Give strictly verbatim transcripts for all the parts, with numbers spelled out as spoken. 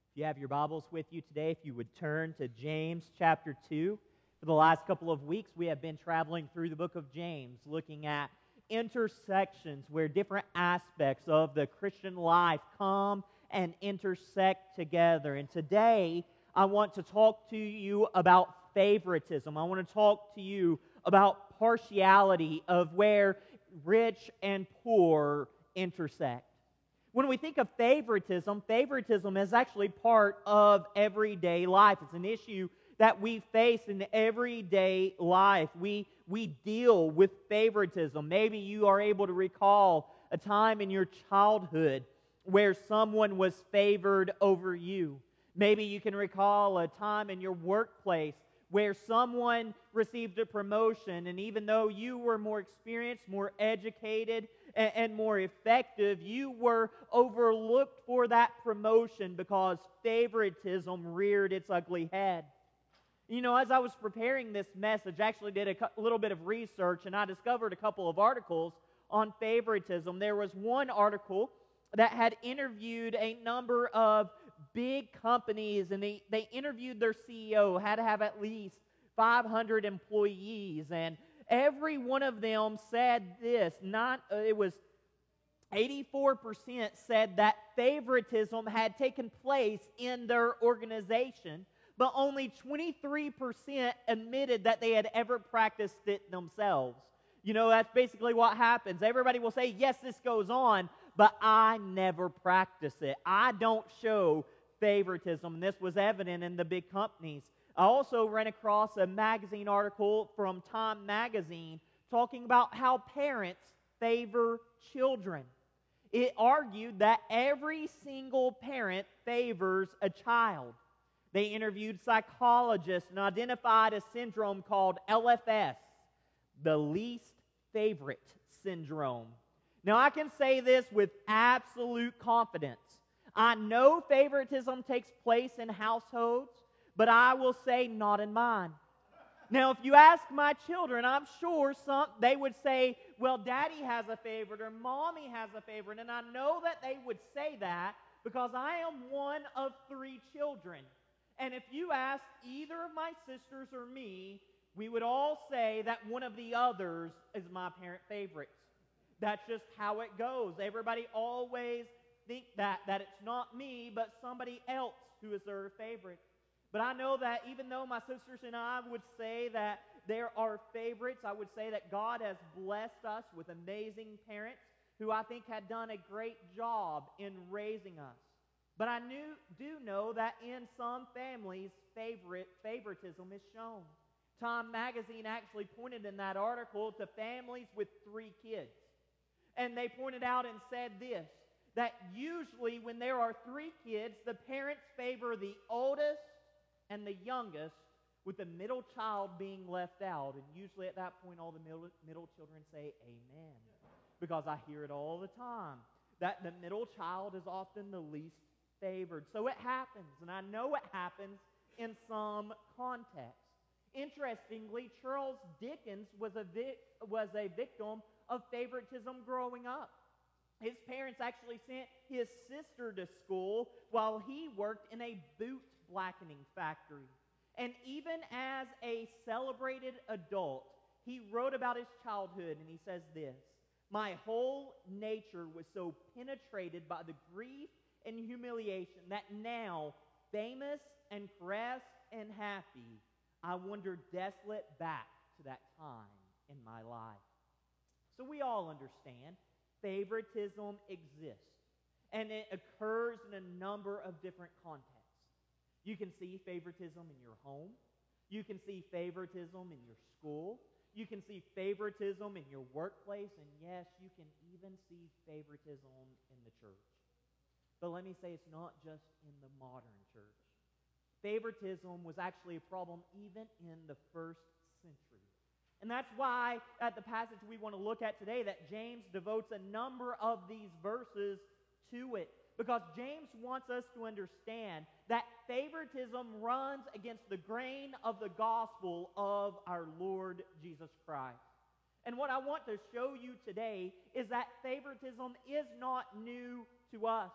If you have your Bibles with you today, if you would turn to James chapter two. For the last couple of weeks, we have been traveling through the book of James, looking at intersections where different aspects of the Christian life come and intersect together. And today, I want to talk to you about favoritism. I want to talk to you about partiality of where rich and poor intersect. When we think of favoritism, favoritism is actually part of everyday life. It's an issue that we face in everyday life. We, we deal with favoritism. Maybe you are able to recall a time in your childhood where someone was favored over you. Maybe you can recall a time in your workplace where someone received a promotion, and even though you were more experienced, more educated, and, and more effective, you were overlooked for that promotion because favoritism reared its ugly head. You know, as I was preparing this message, I actually did a cu- little bit of research, and I discovered a couple of articles on favoritism. There was one article that had interviewed a number of big companies, and they, they interviewed their C E O, had to have at least five hundred employees, and every one of them said this, not, uh, it was eighty-four percent said that favoritism had taken place in their organization, but only twenty-three percent admitted that they had ever practiced it themselves. You know, that's basically what happens. Everybody will say, yes, this goes on, but I never practice it. I don't show favoritism, and this was evident in the big companies. I also ran across a magazine article from Time Magazine talking about how parents favor children. It argued that every single parent favors a child. They interviewed psychologists and identified a syndrome called L F S, the least favorite syndrome. Now, I can say this with absolute confidence. I know favoritism takes place in households, but I will say not in mine. Now, if you ask my children, I'm sure some they would say, well, Daddy has a favorite or Mommy has a favorite, and I know that they would say that because I am one of three children. And if you ask either of my sisters or me, we would all say that one of the others is my parent favorites. That's just how it goes. Everybody always think that, that it's not me, but somebody else who is their favorite. But I know that even though my sisters and I would say that there are favorites, I would say that God has blessed us with amazing parents who I think had done a great job in raising us. But I knew, do know that in some families, favorite favoritism is shown. Time Magazine actually pointed in that article to families with three kids. And they pointed out and said this, that usually when there are three kids, the parents favor the oldest and the youngest, with the middle child being left out. And usually at that point, all the middle, middle children say, amen. Because I hear it all the time, that the middle child is often the least favored. So it happens, and I know it happens in some contexts. Interestingly, Charles Dickens was a, vic- was a victim of favoritism growing up. His parents actually sent his sister to school while he worked in a boot blackening factory. And even as a celebrated adult, he wrote about his childhood, and he says this, my whole nature was so penetrated by the grief and humiliation that now, famous and caressed and happy, I wander desolate back to that time in my life. So we all understand favoritism exists, and it occurs in a number of different contexts. You can see favoritism in your home. You can see favoritism in your school. You can see favoritism in your workplace, and yes, you can even see favoritism in the church. But let me say it's not just in the modern church. Favoritism was actually a problem even in the first century. And that's why at the passage we want to look at today that James devotes a number of these verses to it. Because James wants us to understand that favoritism runs against the grain of the gospel of our Lord Jesus Christ. And what I want to show you today is that favoritism is not new to us.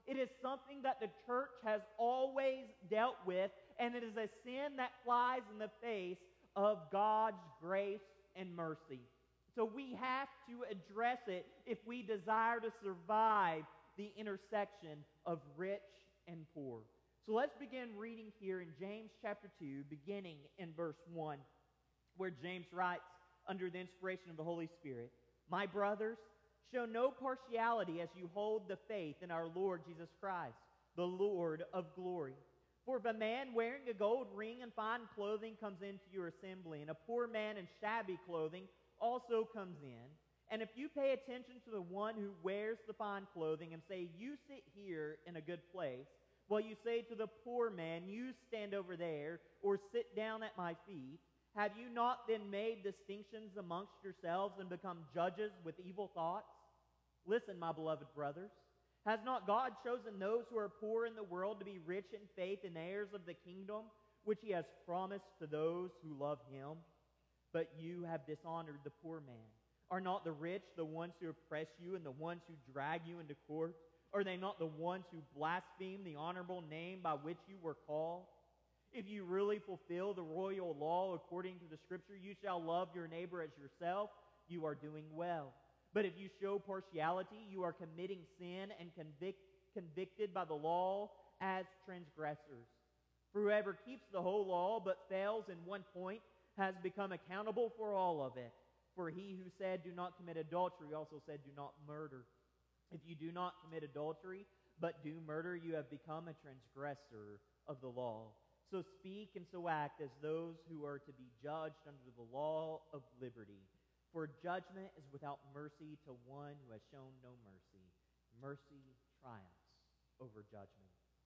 It is something that the church has always dealt with, and it is a sin that flies in the face of God's grace and mercy. So we have to address it if we desire to survive the intersection of rich and poor. So let's begin reading here in James chapter two, beginning in verse one, where James writes, under the inspiration of the Holy Spirit, "My brothers, show no partiality as you hold the faith in our Lord Jesus Christ, the Lord of glory. For if a man wearing a gold ring and fine clothing comes into your assembly, and a poor man in shabby clothing also comes in, and if you pay attention to the one who wears the fine clothing and say, 'You sit here in a good place,' while you say to the poor man, 'You stand over there,' or 'Sit down at my feet,' have you not then made distinctions amongst yourselves and become judges with evil thoughts? Listen, my beloved brothers, has not God chosen those who are poor in the world to be rich in faith and heirs of the kingdom, which he has promised to those who love him? But you have dishonored the poor man. Are not the rich the ones who oppress you and the ones who drag you into court? Are they not the ones who blaspheme the honorable name by which you were called? If you really fulfill the royal law according to the Scripture, 'You shall love your neighbor as yourself,' you are doing well. But if you show partiality, you are committing sin and convict, convicted by the law as transgressors. For whoever keeps the whole law but fails in one point has become accountable for all of it. For he who said, 'Do not commit adultery,' also said, 'Do not murder.' If you do not commit adultery but do murder, you have become a transgressor of the law. So speak and so act as those who are to be judged under the law of liberty. For judgment is without mercy to one who has shown no mercy. Mercy triumphs over judgment."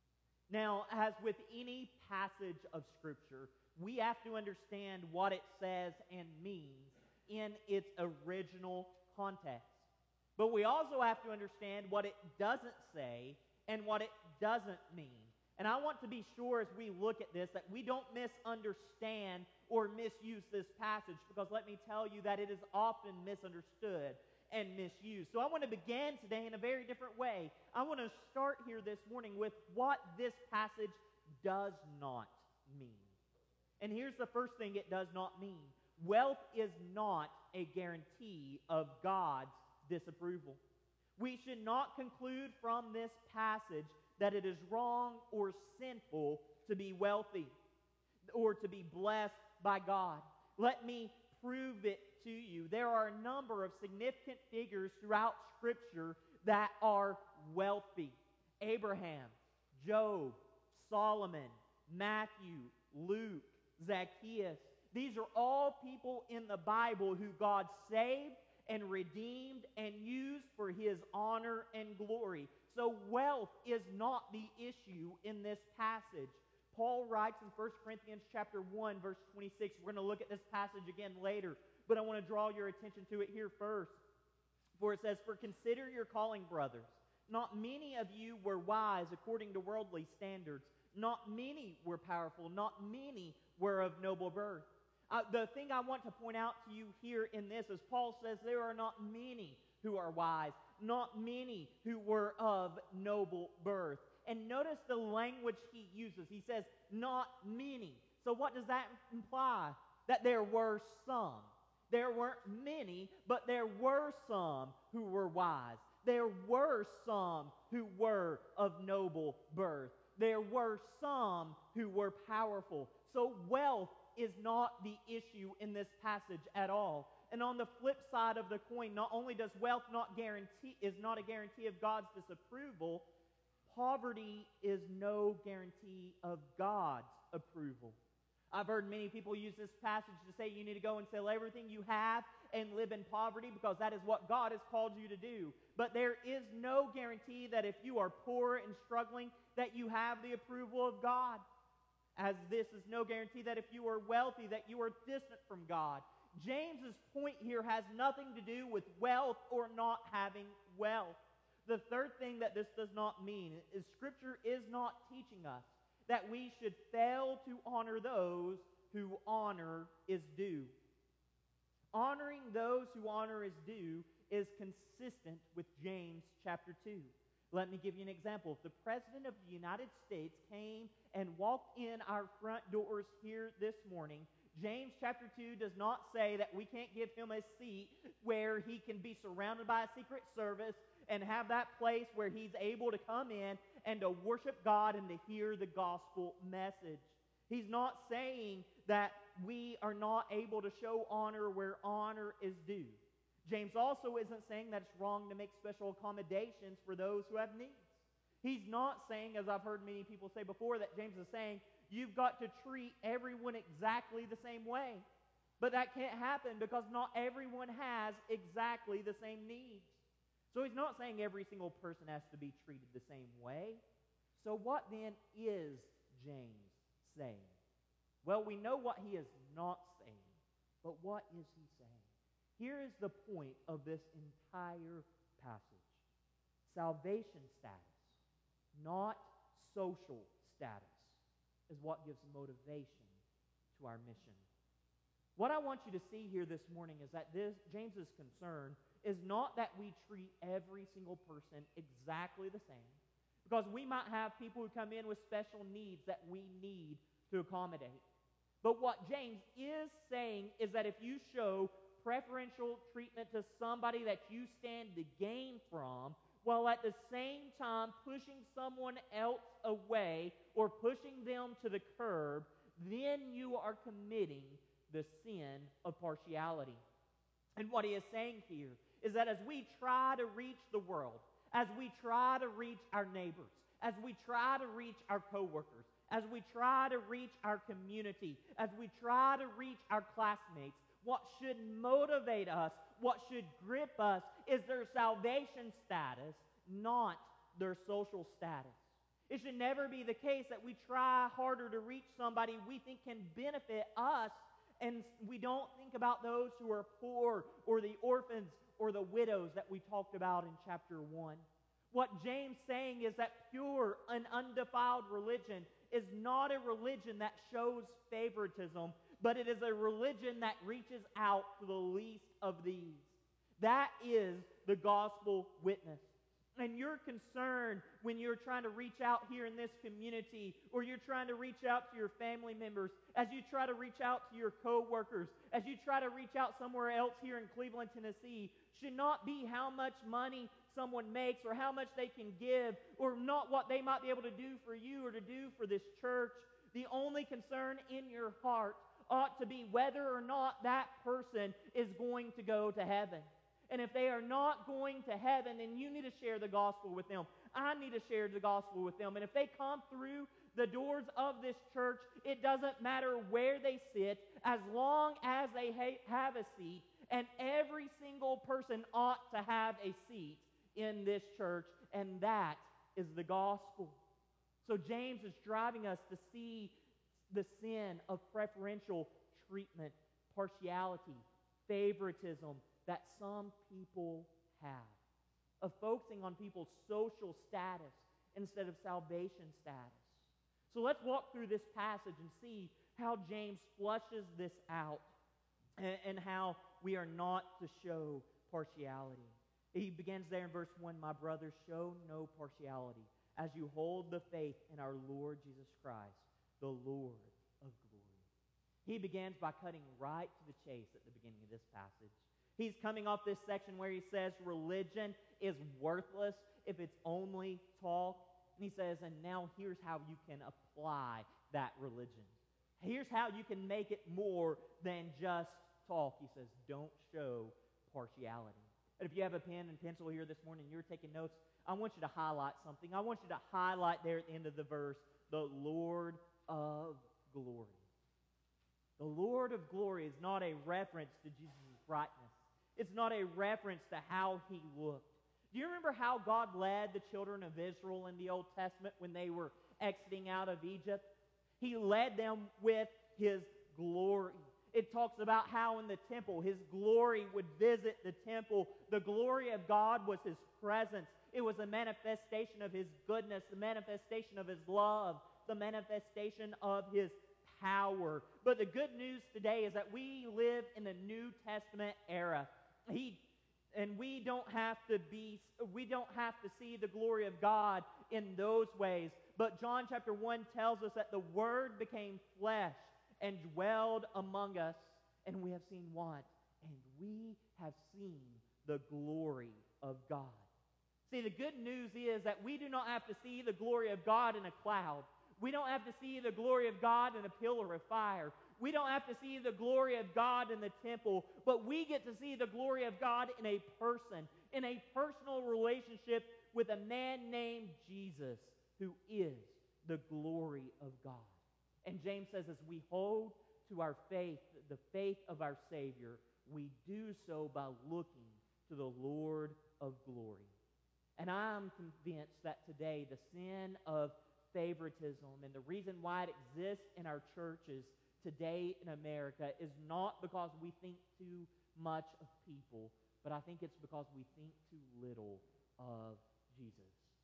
Now, as with any passage of Scripture, we have to understand what it says and means in its original context. But we also have to understand what it doesn't say and what it doesn't mean. And I want to be sure as we look at this that we don't misunderstand or misuse this passage, because let me tell you that it is often misunderstood and misused. So I want to begin today in a very different way. I want to start here this morning with what this passage does not mean. And here's the first thing it does not mean. Wealth is not a guarantee of God's disapproval. We should not conclude from this passage that it is wrong or sinful to be wealthy or to be blessed by God. Let me prove it to you. There are a number of significant figures throughout Scripture that are wealthy. Abraham, Job, Solomon, Matthew, Luke, Zacchaeus. These are all people in the Bible who God saved and redeemed and used for his honor and glory. So wealth is not the issue in this passage. Paul writes in First Corinthians chapter one, verse twenty-six. We're going to look at this passage again later, but I want to draw your attention to it here first. For it says, "For consider your calling, brothers. Not many of you were wise according to worldly standards. Not many were powerful. Not many were of noble birth." Uh, the thing I want to point out to you here in this is Paul says there are not many who are wise, not many who were of noble birth. And notice the language he uses. He says, not many. So what does that imply? That there were some. There weren't many, but there were some who were wise. There were some who were of noble birth. There were some who were powerful. So wealth is not the issue in this passage at all. And on the flip side of the coin, not only does wealth not guarantee is not a guarantee of God's disapproval, poverty is no guarantee of God's approval. I've heard many people use this passage to say you need to go and sell everything you have and live in poverty because that is what God has called you to do. But there is no guarantee that if you are poor and struggling, that you have the approval of God. As this is no guarantee that if you are wealthy, that you are distant from God. James's point here has nothing to do with wealth or not having wealth. The third thing that this does not mean is Scripture is not teaching us that we should fail to honor those who honor is due. Honoring those who honor is due is consistent with James chapter two. Let me give you an example. If the President of the United States came and walked in our front doors here this morning, James chapter two does not say that we can't give him a seat where he can be surrounded by a secret service and have that place where he's able to come in and to worship God and to hear the gospel message. He's not saying that we are not able to show honor where honor is due. James also isn't saying that it's wrong to make special accommodations for those who have needs. He's not saying, as I've heard many people say before, that James is saying you've got to treat everyone exactly the same way. But that can't happen because not everyone has exactly the same needs. So he's not saying every single person has to be treated the same way. So what then is James saying? Well, we know what he is not saying, but what is he saying? Here is the point of this entire passage. Salvation status, not social status, is what gives motivation to our mission. What I want you to see here this morning is that this James's concern is not that we treat every single person exactly the same, because we might have people who come in with special needs that we need to accommodate. But what James is saying is that if you show preferential treatment to somebody that you stand to gain from, while at the same time pushing someone else away or pushing them to the curb, then you are committing the sin of partiality. And what he is saying here is that as we try to reach the world, as we try to reach our neighbors, as we try to reach our coworkers, as we try to reach our community, as we try to reach our classmates, what should motivate us, what should grip us, is their salvation status, not their social status. It should never be the case that we try harder to reach somebody we think can benefit us, and we don't think about those who are poor or the orphans or the widows that we talked about in chapter one. What James is saying is that pure and undefiled religion is not a religion that shows favoritism, but it is a religion that reaches out to the least of these. That is the gospel witness. And your concern when you're trying to reach out here in this community, or you're trying to reach out to your family members, as you try to reach out to your co-workers, as you try to reach out somewhere else here in Cleveland, Tennessee, should not be how much money someone makes or how much they can give, or not what they might be able to do for you or to do for this church. The only concern in your heart ought to be whether or not that person is going to go to heaven. And if they are not going to heaven, then you need to share the gospel with them. I need to share the gospel with them. And if they come through the doors of this church, it doesn't matter where they sit, as long as they ha- have a seat. And every single person ought to have a seat in this church, and that is the gospel. So James is driving us to see the sin of preferential treatment, partiality, favoritism that some people have, of focusing on people's social status instead of salvation status. So let's walk through this passage and see how James flushes this out, and, and how we are not to show partiality. He begins there in verse one, "My brothers, show no partiality as you hold the faith in our Lord Jesus Christ, the Lord of glory." He begins by cutting right to the chase at the beginning of this passage. He's coming off this section where he says religion is worthless if it's only talk. And he says, and now here's how you can apply that religion. Here's how you can make it more than just talk. He says, don't show partiality. And if you have a pen and pencil here this morning and you're taking notes, I want you to highlight something. I want you to highlight there at the end of the verse, the Lord of glory. The Lord of glory is not a reference to Jesus' brightness. It's not a reference to how he looked. Do you remember how God led the children of Israel in the Old Testament when they were exiting out of Egypt? He led them with his glory. It talks about how in the temple, his glory would visit the temple. The glory of God was his presence. It was a manifestation of his goodness, the manifestation of his love, the manifestation of his power. But the good news today is that we live in the New Testament era. He, And we don't have to be, we don't have to see the glory of God in those ways. But John chapter one tells us that the Word became flesh and dwelled among us, and we have seen what? And we have seen the glory of God. See, the good news is that we do not have to see the glory of God in a cloud. We don't have to see the glory of God in a pillar of fire. We don't have to see the glory of God in the temple, but we get to see the glory of God in a person, in a personal relationship with a man named Jesus, who is the glory of God. And James says, as we hold to our faith, the faith of our Savior, we do so by looking to the Lord of glory. And I'm convinced that today the sin of favoritism and the reason why it exists in our churches today in America is not because we think too much of people, but I think it's because we think too little of Jesus.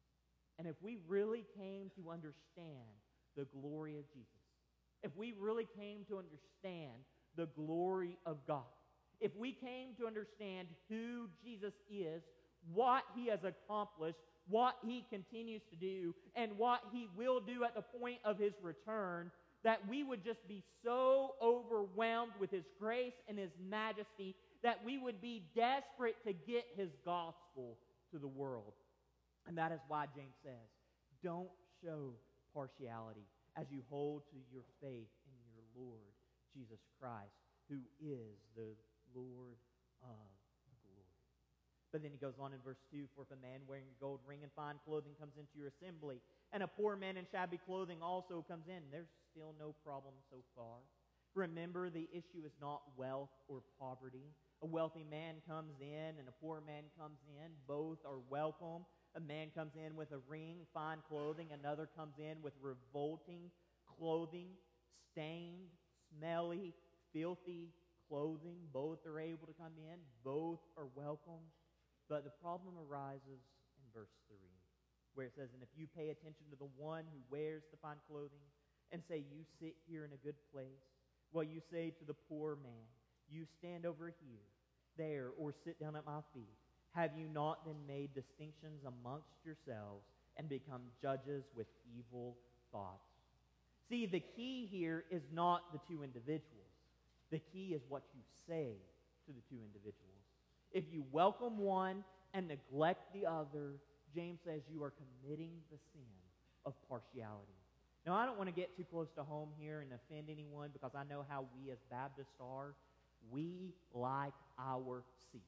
And if we really came to understand the glory of Jesus, if we really came to understand the glory of God, if we came to understand who Jesus is, what he has accomplished, what he continues to do, and what he will do at the point of his return, that we would just be so overwhelmed with his grace and his majesty that we would be desperate to get his gospel to the world. And that is why James says, don't show partiality as you hold to your faith in your Lord Jesus Christ, who is the Lord of glory. But then he goes on in verse two, for if a man wearing a gold ring and fine clothing comes into your assembly, and a poor man in shabby clothing also comes in, there's still no problem so far. Remember, the issue is not wealth or poverty. A wealthy man comes in and a poor man comes in. Both are welcome. A man comes in with a ring, fine clothing. Another comes in with revolting clothing, stained, smelly, filthy clothing. Both are able to come in. Both are welcome. But the problem arises in verse three, where it says, and if you pay attention to the one who wears the fine clothing and say, you sit here in a good place, while you say to the poor man, you stand over here, there, or sit down at my feet, have you not then made distinctions amongst yourselves and become judges with evil thoughts? See, the key here is not the two individuals. The key is what you say to the two individuals. If you welcome one and neglect the other, James says you are committing the sin of partiality. Now, I don't want to get too close to home here and offend anyone, because I know how we as Baptists are. We like our seats.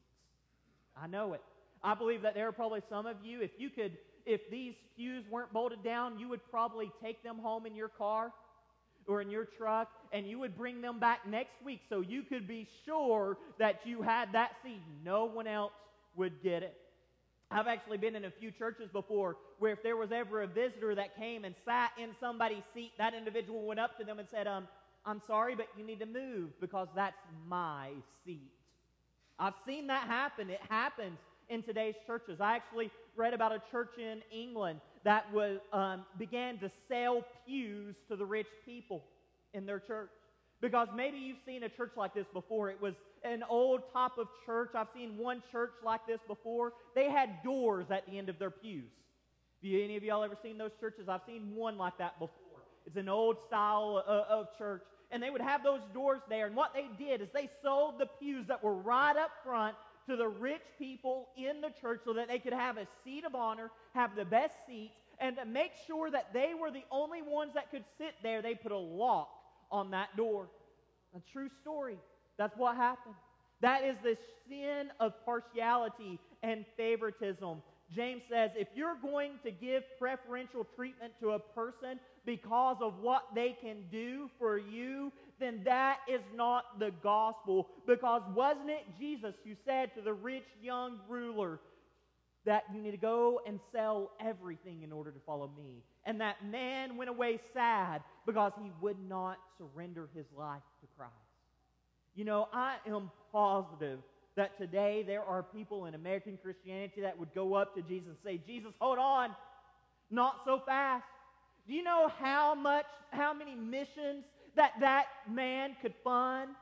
I know it. I believe that there are probably some of you, if you could, if these pews weren't bolted down, you would probably take them home in your car or in your truck, and you would bring them back next week so you could be sure that you had that seat. No one else would get it. I've actually been in a few churches before where if there was ever a visitor that came and sat in somebody's seat, that individual went up to them and said, um, I'm sorry, but you need to move because that's my seat. I've seen that happen. It happens in today's churches. I actually read about a church in England that was um, began to sell pews to the rich people in their church. Because maybe you've seen a church like this before. It was an old type of church. I've seen one church like this before. They had doors at the end of their pews. Have you, any of y'all ever seen those churches? I've seen one like that before. It's an old style of, of church. And they would have those doors there. And what they did is they sold the pews that were right up front to the rich people in the church so that they could have a seat of honor, have the best seats, and to make sure that they were the only ones that could sit there, they put a lock on that door. A true story. That's what happened. That is the sin of partiality and favoritism. James says if you're going to give preferential treatment to a person because of what they can do for you, then that is not the gospel. Because wasn't it Jesus who said to the rich young ruler that you need to go and sell everything in order to follow me? And that man went away sad because he would not surrender his life to Christ. You know, I am positive that today there are people in American Christianity that would go up to Jesus and say, Jesus, hold on, not so fast. Do you know how much, how many missions that that man could fund?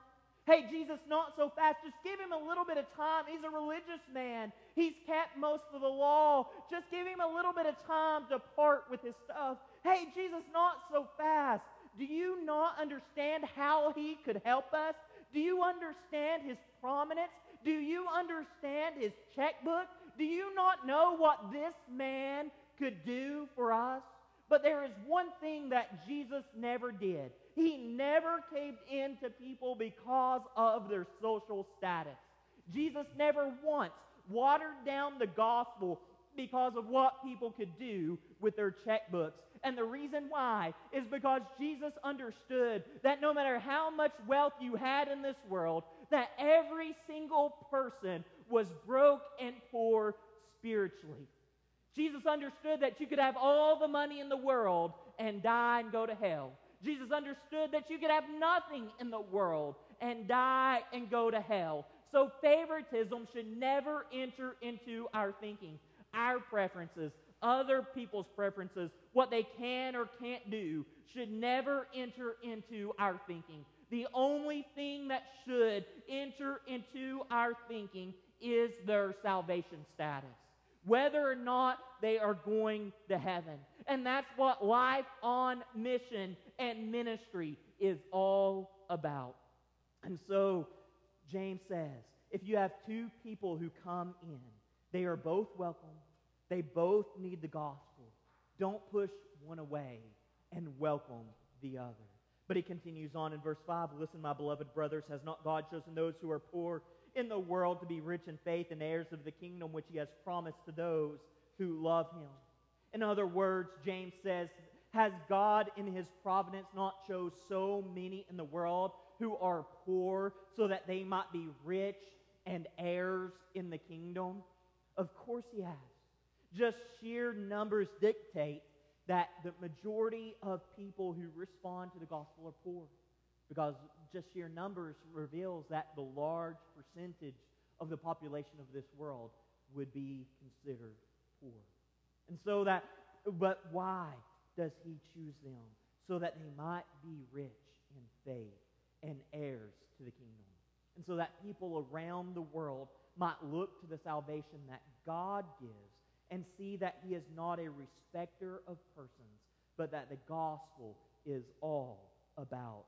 Hey, Jesus, not so fast. Just give him a little bit of time. He's a religious man. He's kept most of the law. Just give him a little bit of time to part with his stuff. Hey, Jesus, not so fast. Do you not understand how he could help us? Do you understand his prominence? Do you understand his checkbook? Do you not know what this man could do for us? But there is one thing that Jesus never did. He never caved in to people because of their social status. Jesus never once watered down the gospel because of what people could do with their checkbooks. And the reason why is because Jesus understood that no matter how much wealth you had in this world, that every single person was broke and poor spiritually. Jesus understood that you could have all the money in the world and die and go to hell. Jesus understood that you could have nothing in the world and die and go to hell. So favoritism should never enter into our thinking. Our preferences, other people's preferences, what they can or can't do, should never enter into our thinking. The only thing that should enter into our thinking is their salvation status, whether or not they are going to heaven. And that's what life on mission and ministry is all about. And so James says, if you have two people who come in, they are both welcome. They both need the gospel. Don't push one away and welcome the other. But he continues on in verse five, listen, my beloved brothers, has not God chosen those who are poor in the world to be rich in faith and heirs of the kingdom which he has promised to those who love him? In other words, James says, has God in his providence not chose so many in the world who are poor so that they might be rich and heirs in the kingdom? Of course he has. Just sheer numbers dictate that the majority of people who respond to the gospel are poor, because just sheer numbers reveals that the large percentage of the population of this world would be considered poor. And so that, but why does he choose them? So that they might be rich in faith and heirs to the kingdom. And so that people around the world might look to the salvation that God gives and see that he is not a respecter of persons, but that the gospel is all about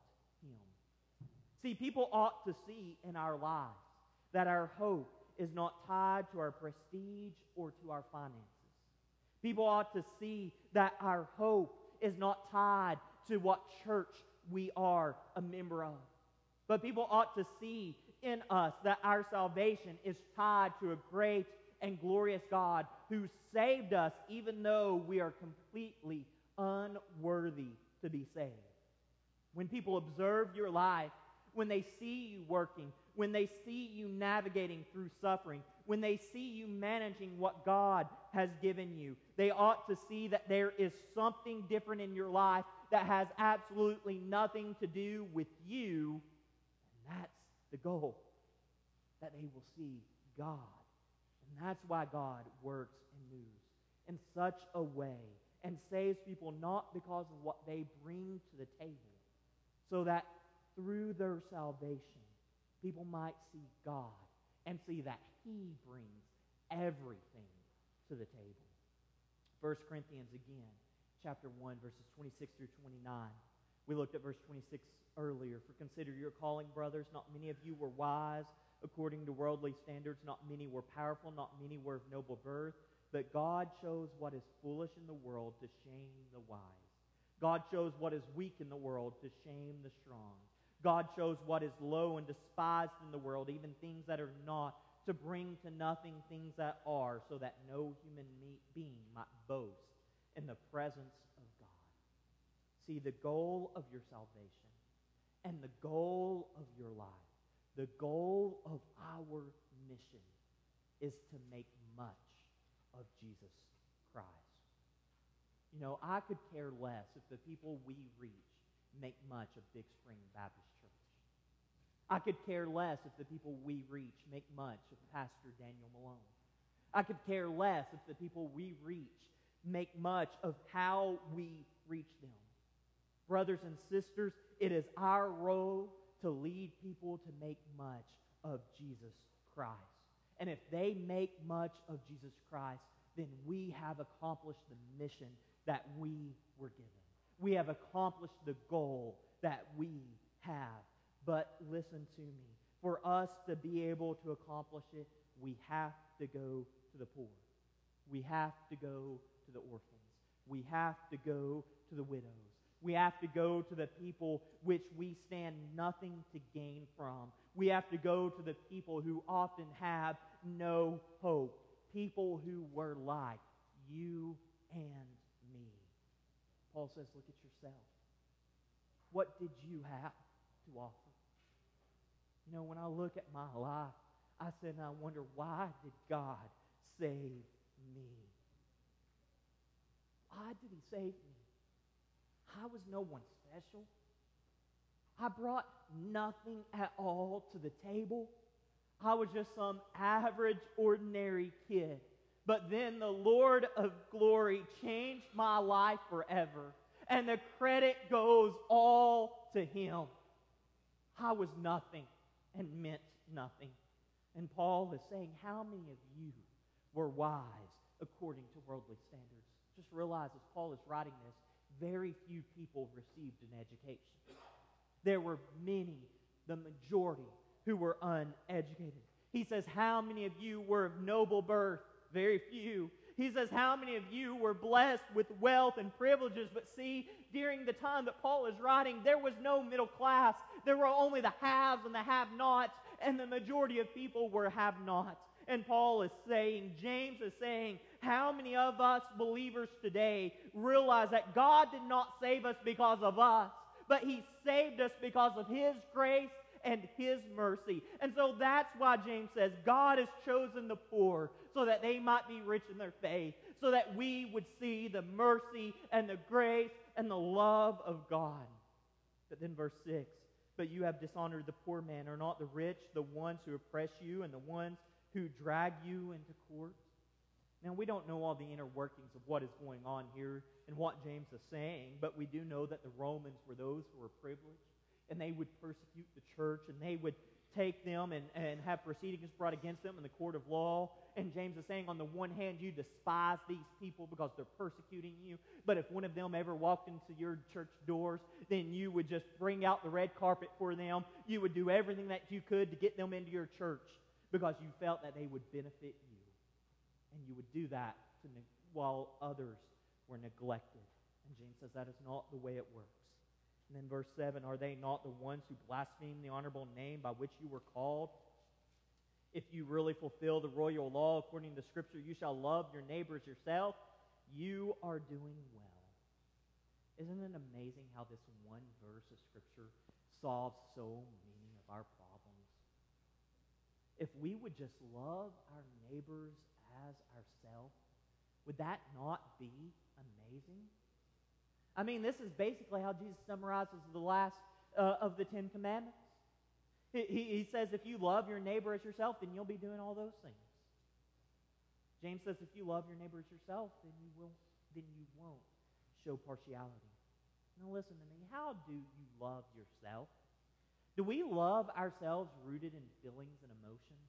him. See, people ought to see in our lives that our hope is not tied to our prestige or to our finances. People ought to see that our hope is not tied to what church we are a member of. But people ought to see in us that our salvation is tied to a great and glorious God who saved us even though we are completely unworthy to be saved. When people observe your life, when they see you working, when they see you navigating through suffering, when they see you managing what God has given you, they ought to see that there is something different in your life that has absolutely nothing to do with you, and that's the goal, that they will see God. And that's why God works and moves in such a way and saves people not because of what they bring to the table, so that through their salvation, people might see God and see that he brings everything to the table. First Corinthians again, chapter one, verses twenty-six through twenty-nine. We looked at verse twenty-six earlier. For consider your calling, brothers. Not many of you were wise according to worldly standards. Not many were powerful. Not many were of noble birth. But God chose what is foolish in the world to shame the wise. God chose what is weak in the world to shame the strong. God chose what is low and despised in the world, even things that are not, to bring to nothing things that are, so that no human being might boast in the presence of God. See, the goal of your salvation and the goal of your life, the goal of our mission, is to make much of Jesus Christ. You know, I could care less if the people we reach make much of Big Spring Baptist Church. I could care less if the people we reach make much of Pastor Daniel Malone. I could care less if the people we reach make much of how we reach them. Brothers and sisters, it is our role to lead people to make much of Jesus Christ. And if they make much of Jesus Christ, then we have accomplished the mission that we were given. We have accomplished the goal that we have. But listen to me. For us to be able to accomplish it, we have to go to the poor. We have to go to the orphans. We have to go to the widows. We have to go to the people which we stand nothing to gain from. We have to go to the people who often have no hope. People who were like you and me. Paul says, look at yourself. What did you have to offer? You know, when I look at my life, I said, and I wonder, why did God save me? Why did he save me? I was no one special. I brought nothing at all to the table. I was just some average, ordinary kid. But then the Lord of glory changed my life forever. And the credit goes all to him. I was nothing and meant nothing. And Paul is saying, how many of you were wise according to worldly standards? Just realize as Paul is writing this, very few people received an education. There were many, the majority, who were uneducated. He says, how many of you were of noble birth? Very few. He says, how many of you were blessed with wealth and privileges? But see, during the time that Paul is writing, there was no middle class. There were only the haves and the have-nots, and the majority of people were have-nots. And Paul is saying, James is saying, how many of us believers today realize that God did not save us because of us, but he saved us because of his grace and his mercy. And so that's why James says, God has chosen the poor so that they might be rich in their faith, so that we would see the mercy and the grace and the love of God. But then verse six, but you have dishonored the poor man. Are not the rich the ones who oppress you and the ones who drag you into court? Now, we don't know all the inner workings of what is going on here and what James is saying, but we do know that the Romans were those who were privileged, and they would persecute the church, and they would take them and, and have proceedings brought against them in the court of law. And James is saying, on the one hand, you despise these people because they're persecuting you, but if one of them ever walked into your church doors, then you would just bring out the red carpet for them. You would do everything that you could to get them into your church because you felt that they would benefit you. And you would do that to ne- while others were neglected. And James says that is not the way it works. And then verse seven, are they not the ones who blaspheme the honorable name by which you were called? If you really fulfill the royal law according to Scripture, you shall love your neighbors yourself. You are doing well. Isn't it amazing how this one verse of Scripture solves so many of our problems? If we would just love our neighbors as ourselves, would that not be amazing? I mean, this is basically how Jesus summarizes the last uh, of the Ten Commandments. He, he, he says, if you love your neighbor as yourself, then you'll be doing all those things. James says, if you love your neighbor as yourself, then you will, then you won't show partiality. Now listen to me. How do you love yourself? Do we love ourselves rooted in feelings and emotions?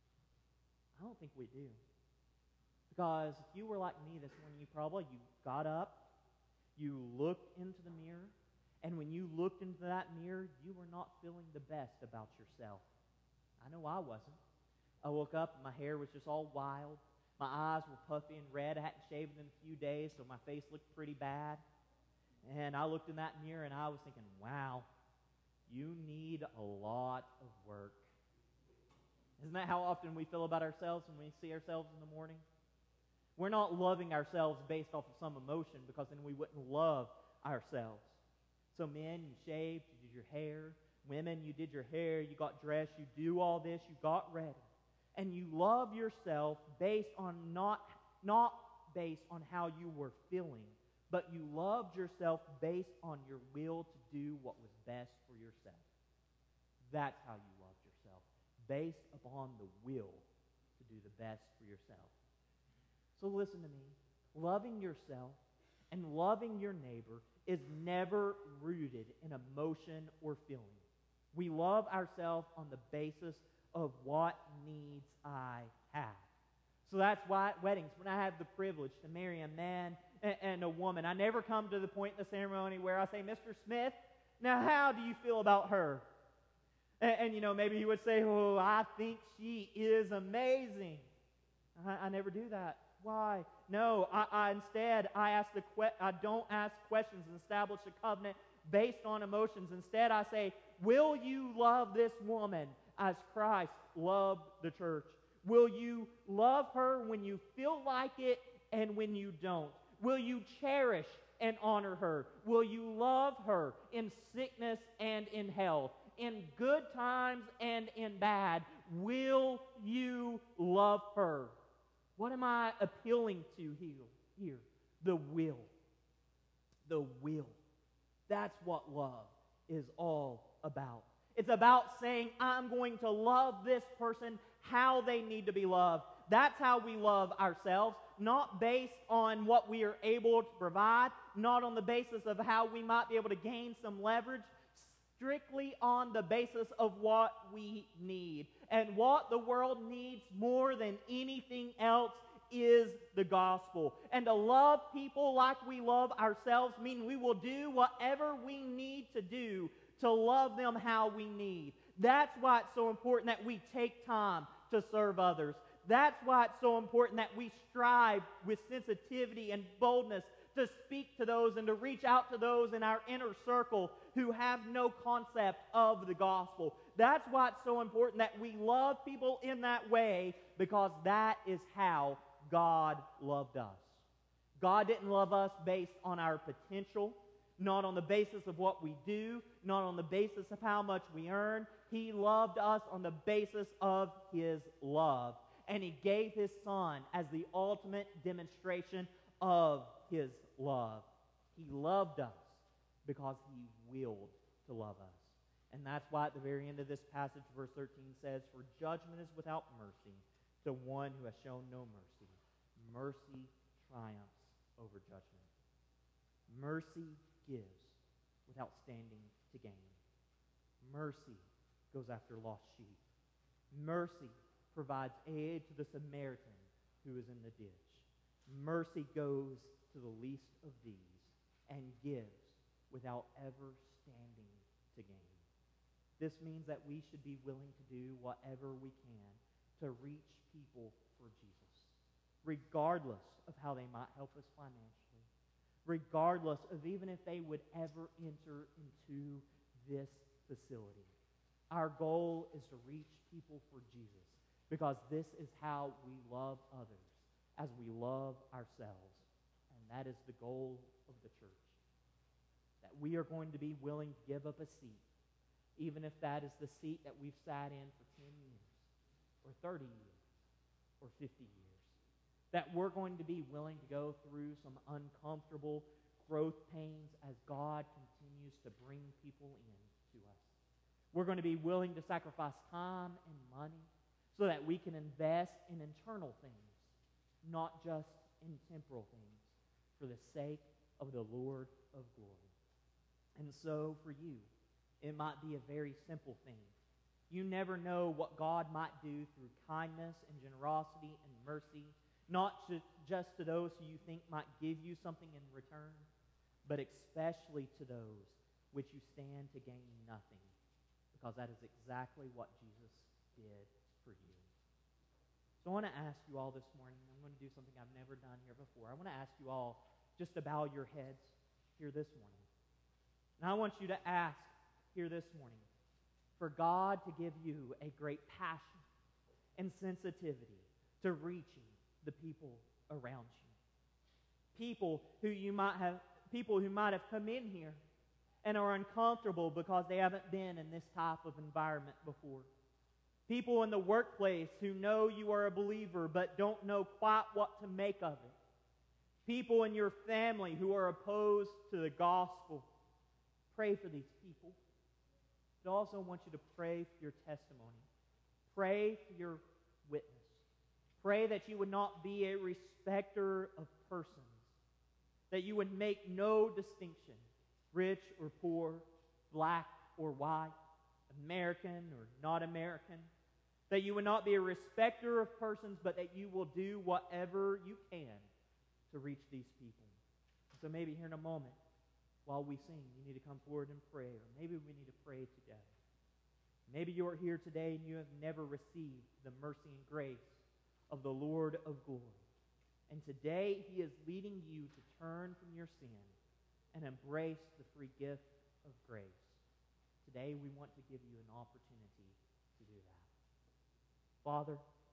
I don't think we do. Because if you were like me this morning, you probably, you got up, you looked into the mirror, and when you looked into that mirror, you were not feeling the best about yourself. I know I wasn't. I woke up and my hair was just all wild. My eyes were puffy and red. I hadn't shaved in a few days, so my face looked pretty bad. And I looked in that mirror and I was thinking, wow, you need a lot of work. Isn't that how often we feel about ourselves when we see ourselves in the morning? We're not loving ourselves based off of some emotion, because then we wouldn't love ourselves. So men, you shaved, you did your hair. Women, you did your hair, you got dressed, you do all this, you got ready. And you love yourself based on not, not based on how you were feeling, but you loved yourself based on your will to do what was best for yourself. That's how you loved yourself, based upon the will to do the best for yourself. So listen to me. Loving yourself and loving your neighbor is never rooted in emotion or feeling. We love ourselves on the basis of what needs I have. So that's why at weddings, when I have the privilege to marry a man and, and a woman, I never come to the point in the ceremony where I say, Mister Smith, now how do you feel about her? And, and you know, maybe he would say, oh, I think she is amazing. I, I never do that. Why? No, I, I instead, I ask the que- I don't ask questions and establish a covenant based on emotions. Instead, I say, will you love this woman as Christ loved the church? Will you love her when you feel like it and when you don't? Will you cherish and honor her? Will you love her in sickness and in health, in good times and in bad? Will you love her? What am I appealing to here? The will. The will. That's what love is all about. It's about saying, I'm going to love this person how they need to be loved. That's how we love ourselves, not based on what we are able to provide, not on the basis of how we might be able to gain some leverage, strictly on the basis of what we need. And what the world needs more than anything else is the gospel. And to love people like we love ourselves means we will do whatever we need to do to love them how we need. That's why it's so important that we take time to serve others. That's why it's so important that we strive with sensitivity and boldness to speak to those and to reach out to those in our inner circle who have no concept of the gospel. That's why it's so important that we love people in that way, because that is how God loved us. God didn't love us based on our potential, not on the basis of what we do, not on the basis of how much we earn. He loved us on the basis of His love. And He gave His Son as the ultimate demonstration of His love. He loved us because He willed to love us. And that's why at the very end of this passage, verse thirteen says, for judgment is without mercy to one who has shown no mercy. Mercy triumphs over judgment. Mercy gives without standing to gain. Mercy goes after lost sheep. Mercy provides aid to the Samaritan who is in the ditch. Mercy goes to the least of these and gives without ever standing to gain. This means that we should be willing to do whatever we can to reach people for Jesus, regardless of how they might help us financially, regardless of even if they would ever enter into this facility. Our goal is to reach people for Jesus, because this is how we love others, as we love ourselves. And that is the goal of the church. That we are going to be willing to give up a seat, even if that is the seat that we've sat in for ten years, or thirty years, or fifty years. That we're going to be willing to go through some uncomfortable growth pains as God continues to bring people in to us. We're going to be willing to sacrifice time and money so that we can invest in internal things, not just in temporal things, for the sake of the Lord of glory. And so for you, it might be a very simple thing. You never know what God might do through kindness and generosity and mercy, not to, just to those who you think might give you something in return, but especially to those which you stand to gain nothing, because that is exactly what Jesus did for you. So I want to ask you all this morning, I'm going to do something I've never done here before. I want to ask you all just to bow your heads here this morning. And I want you to ask here this morning for God to give you a great passion and sensitivity to reaching the people around you. People who you might have, people who might have come in here and are uncomfortable because they haven't been in this type of environment before. People in the workplace who know you are a believer but don't know quite what to make of it. People in your family who are opposed to the gospel. Pray for these people. But I also want you to pray for your testimony. Pray for your witness. Pray that you would not be a respecter of persons, that you would make no distinction, rich or poor, black or white, American or not American. That you would not be a respecter of persons, but that you will do whatever you can to reach these people. So maybe here in a moment, while we sing, you need to come forward and pray, or maybe we need to pray together. Maybe you are here today and you have never received the mercy and grace of the Lord of glory. And today He is leading you to turn from your sin and embrace the free gift of grace. Today we want to give you an opportunity to do that. Father,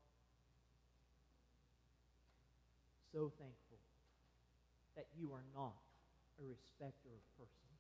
so thankful that you are not a respecter of persons.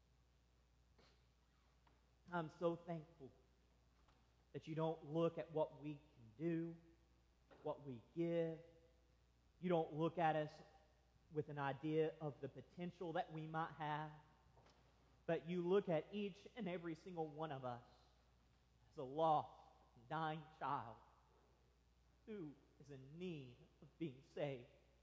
I'm so thankful that you don't look at what we can do, what we give. You don't look at us with an idea of the potential that we might have, but you look at each and every single one of us as a lost and dying child who is in need of being saved.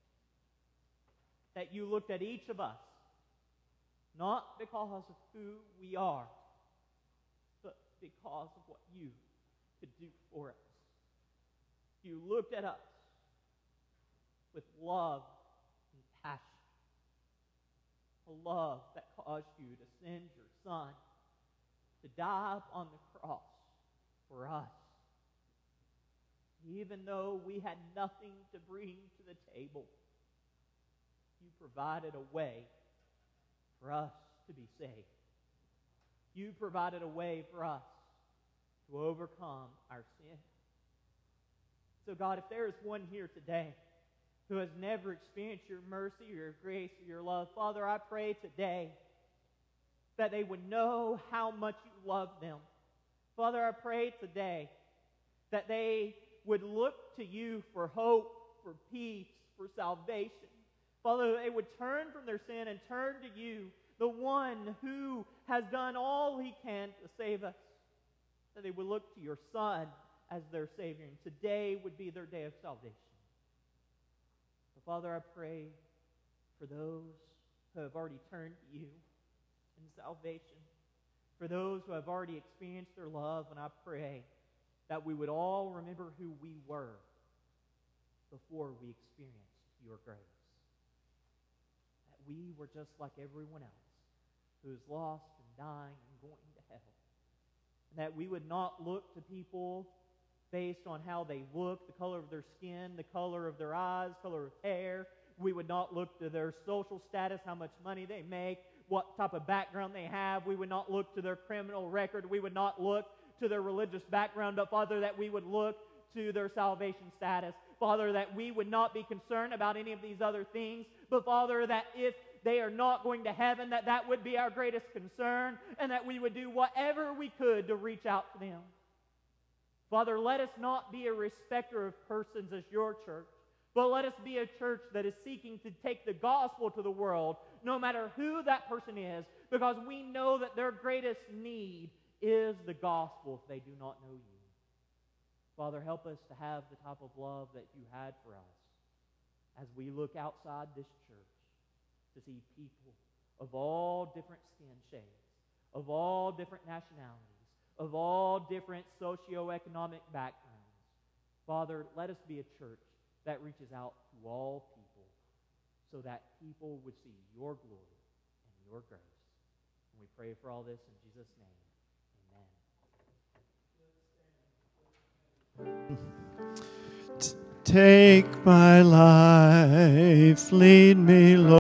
That you looked at each of us, not because of who we are, but because of what you could do for us. You looked at us with love and passion. A love that caused you to send your Son to die upon the cross for us. Even though we had nothing to bring to the table, you provided a way for us to be saved. You provided a way for us to overcome our sin. So God, if there is one here today who has never experienced your mercy or your grace or your love, Father, I pray today that they would know how much you love them. Father, I pray today that they would look to you for hope, for peace, for salvation. Father, they would turn from their sin and turn to you, the one who has done all He can to save us. That they would look to your Son as their Savior, and today would be their day of salvation. So, Father, I pray for those who have already turned to you in salvation, for those who have already experienced their love, and I pray that we would all remember who we were before we experienced your grace. That we were just like everyone else who is lost and dying and going to hell. And that we would not look to people based on how they look, the color of their skin, the color of their eyes, color of hair. We would not look to their social status, how much money they make, what type of background they have. We would not look to their criminal record. We would not look to their religious background, but Father, that we would look to their salvation status. Father, that we would not be concerned about any of these other things, but Father, that if they are not going to heaven, that that would be our greatest concern, and that we would do whatever we could to reach out to them. Father, let us not be a respecter of persons as your church, but let us be a church that is seeking to take the gospel to the world, no matter who that person is, because we know that their greatest need is the gospel if they do not know you. Father, help us to have the type of love that you had for us as we look outside this church to see people of all different skin shades, of all different nationalities, of all different socioeconomic backgrounds. Father, let us be a church that reaches out to all people so that people would see your glory and your grace. And we pray for all this in Jesus' name. Take my life, lead me, Lord.